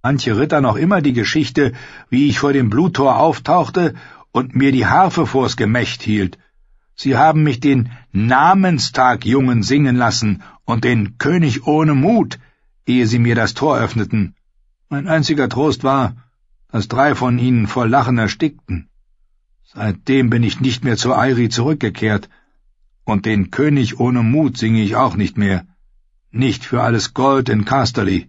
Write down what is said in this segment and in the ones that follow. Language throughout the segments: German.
manche Ritter noch immer die Geschichte, wie ich vor dem Bluttor auftauchte und mir die Harfe vors Gemächt hielt. Sie haben mich den Namenstagjungen singen lassen und den König ohne Mut, ehe sie mir das Tor öffneten. Mein einziger Trost war, dass 3 von ihnen vor Lachen erstickten. Seitdem bin ich nicht mehr zur Airi zurückgekehrt, und den König ohne Mut singe ich auch nicht mehr. Nicht für alles Gold in Casterly.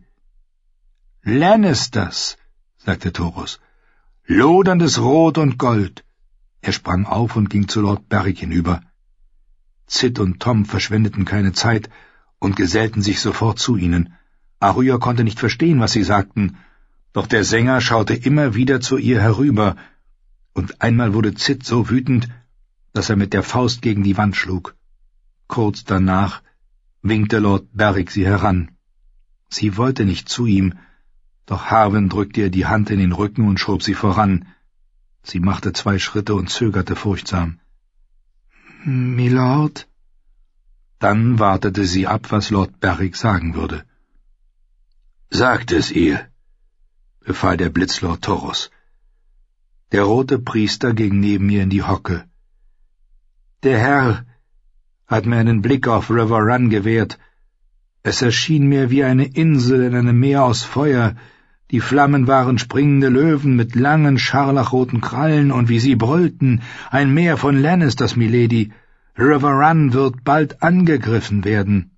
Lannisters, sagte Thoros. Loderndes Rot und Gold. Er sprang auf und ging zu Lord Beric hinüber. Cid und Tom verschwendeten keine Zeit und gesellten sich sofort zu ihnen. Arya konnte nicht verstehen, was sie sagten, doch der Sänger schaute immer wieder zu ihr herüber, und einmal wurde Cid so wütend, dass er mit der Faust gegen die Wand schlug. Kurz danach winkte Lord Beric sie heran. Sie wollte nicht zu ihm, doch Harwin drückte ihr die Hand in den Rücken und schob sie voran. Sie machte 2 Schritte und zögerte furchtsam. »Milord?« Dann wartete sie ab, was Lord Beric sagen würde. »Sagt es ihr«, befahl der Blitzlord Thoros. Der rote Priester ging neben ihr in die Hocke. »Der Herr hat mir einen Blick auf River Run gewährt. Es erschien mir wie eine Insel in einem Meer aus Feuer. Die Flammen waren springende Löwen mit langen, scharlachroten Krallen, und wie sie brüllten, ein Meer von Lannisters, Milady. River Run wird bald angegriffen werden.«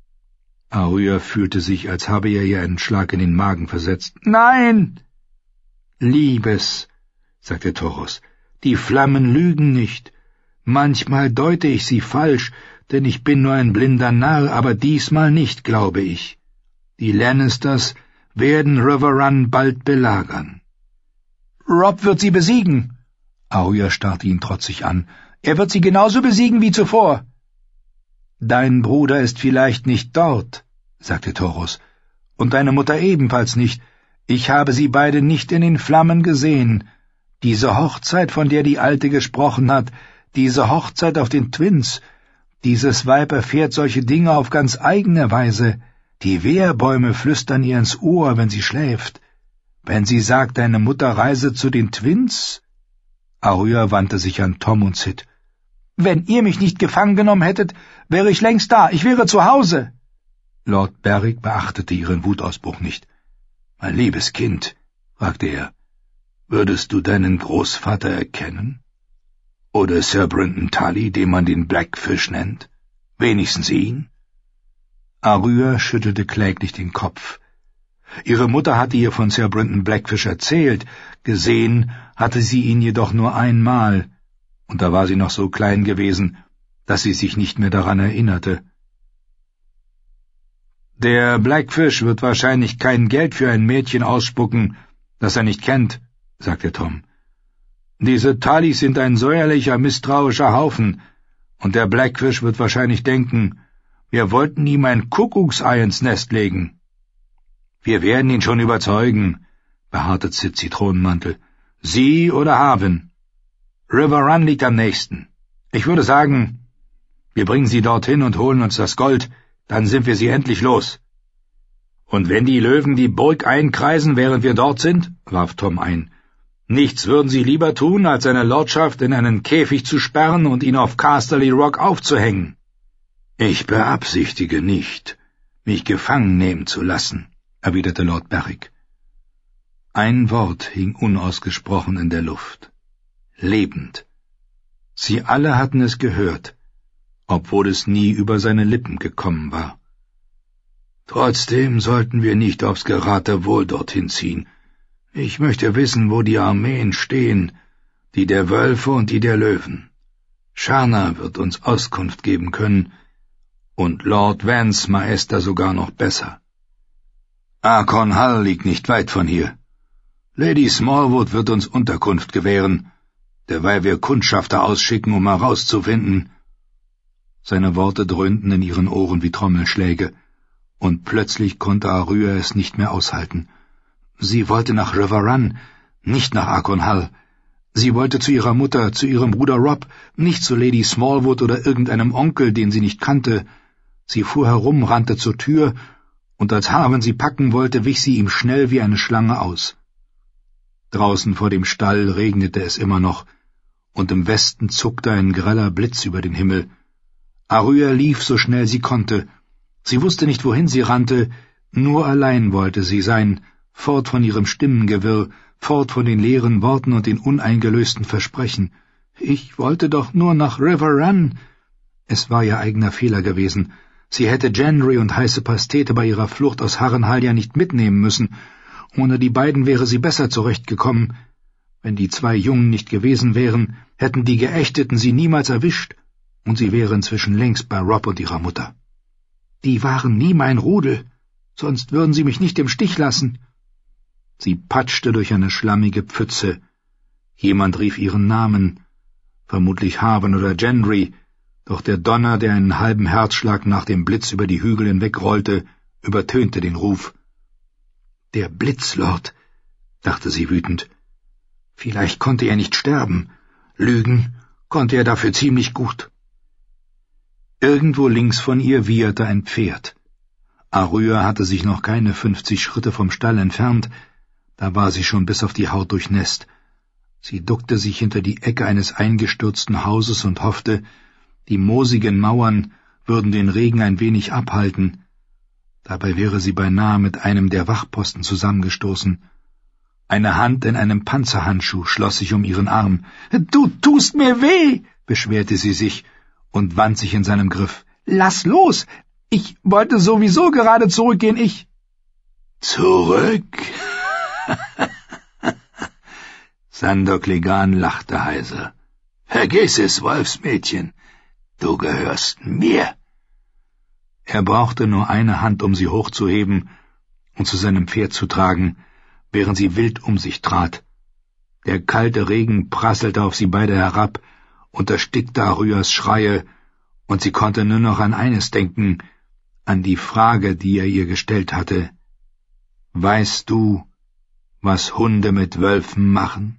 Arya fühlte sich, als habe er ihr einen Schlag in den Magen versetzt. »Nein!« »Liebes«, sagte Thoros, »die Flammen lügen nicht. Manchmal deute ich sie falsch, denn ich bin nur ein blinder Narr, aber diesmal nicht, glaube ich. Die Lannisters werden River Run bald belagern.« »Robb wird sie besiegen!« Arya starrte ihn trotzig an. »Er wird sie genauso besiegen wie zuvor.« »Dein Bruder ist vielleicht nicht dort«, sagte Thoros, »und deine Mutter ebenfalls nicht. Ich habe sie beide nicht in den Flammen gesehen. Diese Hochzeit, von der die Alte gesprochen hat, diese Hochzeit auf den Twins, dieses Weib erfährt solche Dinge auf ganz eigene Weise. Die Wehrbäume flüstern ihr ins Ohr, wenn sie schläft. Wenn sie sagt, deine Mutter reise zu den Twins?« Arya wandte sich an Tom und Cid. »Wenn ihr mich nicht gefangen genommen hättet, wäre ich längst da, ich wäre zu Hause.« Lord Beric beachtete ihren Wutausbruch nicht. »Mein liebes Kind«, fragte er, »würdest du deinen Großvater erkennen? Oder Sir Brynden Tully, den man den Blackfish nennt? Wenigstens ihn?« Arya schüttelte kläglich den Kopf. Ihre Mutter hatte ihr von Sir Brynden Blackfish erzählt, gesehen hatte sie ihn jedoch nur einmal, und da war sie noch so klein gewesen, dass sie sich nicht mehr daran erinnerte. »Der Blackfish wird wahrscheinlich kein Geld für ein Mädchen ausspucken, das er nicht kennt«, sagte Tom. »Diese Tullys sind ein säuerlicher, misstrauischer Haufen, und der Blackfish wird wahrscheinlich denken, wir wollten ihm ein Kuckucksei ins Nest legen.« »Wir werden ihn schon überzeugen«, beharrte Cid Zitronenmantel. »Sie oder Harwin? River Run liegt am nächsten. Ich würde sagen, wir bringen sie dorthin und holen uns das Gold, dann sind wir sie endlich los.« »Und wenn die Löwen die Burg einkreisen, während wir dort sind?« warf Tom ein. »Nichts würden sie lieber tun, als seine Lordschaft in einen Käfig zu sperren und ihn auf Casterly Rock aufzuhängen.« »Ich beabsichtige nicht, mich gefangen nehmen zu lassen«, erwiderte Lord Beric. Ein Wort hing unausgesprochen in der Luft. Lebend. Sie alle hatten es gehört, obwohl es nie über seine Lippen gekommen war. »Trotzdem sollten wir nicht aufs Geratewohl dorthin ziehen. Ich möchte wissen, wo die Armeen stehen, die der Wölfe und die der Löwen. Sharna wird uns Auskunft geben können, und Lord Vance Maester sogar noch besser. Arkon Hall liegt nicht weit von hier. Lady Smallwood wird uns Unterkunft gewähren, derweil wir Kundschafter ausschicken, um herauszufinden.« Seine Worte dröhnten in ihren Ohren wie Trommelschläge, und plötzlich konnte Arya es nicht mehr aushalten. Sie wollte nach River Run, nicht nach Arkon Hall. Sie wollte zu ihrer Mutter, zu ihrem Bruder Robb, nicht zu Lady Smallwood oder irgendeinem Onkel, den sie nicht kannte. Sie fuhr herum, rannte zur Tür und als Haven sie packen wollte, wich sie ihm schnell wie eine Schlange aus. Draußen vor dem Stall regnete es immer noch, und im Westen zuckte ein greller Blitz über den Himmel. Arya lief so schnell sie konnte. Sie wusste nicht, wohin sie rannte, nur allein wollte sie sein, fort von ihrem Stimmengewirr, fort von den leeren Worten und den uneingelösten Versprechen. »Ich wollte doch nur nach River Run.« Es war ihr eigener Fehler gewesen. Sie hätte Gendry und heiße Pastete bei ihrer Flucht aus Harrenhal ja nicht mitnehmen müssen. Ohne die beiden wäre sie besser zurechtgekommen. Wenn die 2 Jungen nicht gewesen wären, hätten die Geächteten sie niemals erwischt, und sie wäre inzwischen längst bei Robb und ihrer Mutter. Die waren nie mein Rudel, sonst würden sie mich nicht im Stich lassen. Sie patschte durch eine schlammige Pfütze. Jemand rief ihren Namen, vermutlich Haven oder Gendry, doch der Donner, der einen halben Herzschlag nach dem Blitz über die Hügel hinwegrollte, übertönte den Ruf. »Der Blitzlord«, dachte sie wütend. »Vielleicht konnte er nicht sterben. Lügen konnte er dafür ziemlich gut.« Irgendwo links von ihr wieherte ein Pferd. Arya hatte sich noch keine 50 Schritte vom Stall entfernt, da war sie schon bis auf die Haut durchnässt. Sie duckte sich hinter die Ecke eines eingestürzten Hauses und hoffte, die moosigen Mauern würden den Regen ein wenig abhalten. Dabei wäre sie beinahe mit einem der Wachposten zusammengestoßen. Eine Hand in einem Panzerhandschuh schloss sich um ihren Arm. »Du tust mir weh«, beschwerte sie sich und wand sich in seinem Griff. »Lass los! Ich wollte sowieso gerade zurückgehen, ich...« »Zurück?« Sandor Clegane lachte heiser. »Vergiss es, Wolfsmädchen, du gehörst mir.« Er brauchte nur eine Hand, um sie hochzuheben und zu seinem Pferd zu tragen, während sie wild um sich trat. Der kalte Regen prasselte auf sie beide herab und erstickte Aryas Schreie, und sie konnte nur noch an eines denken, an die Frage, die er ihr gestellt hatte. »Weißt du, was Hunde mit Wölfen machen?«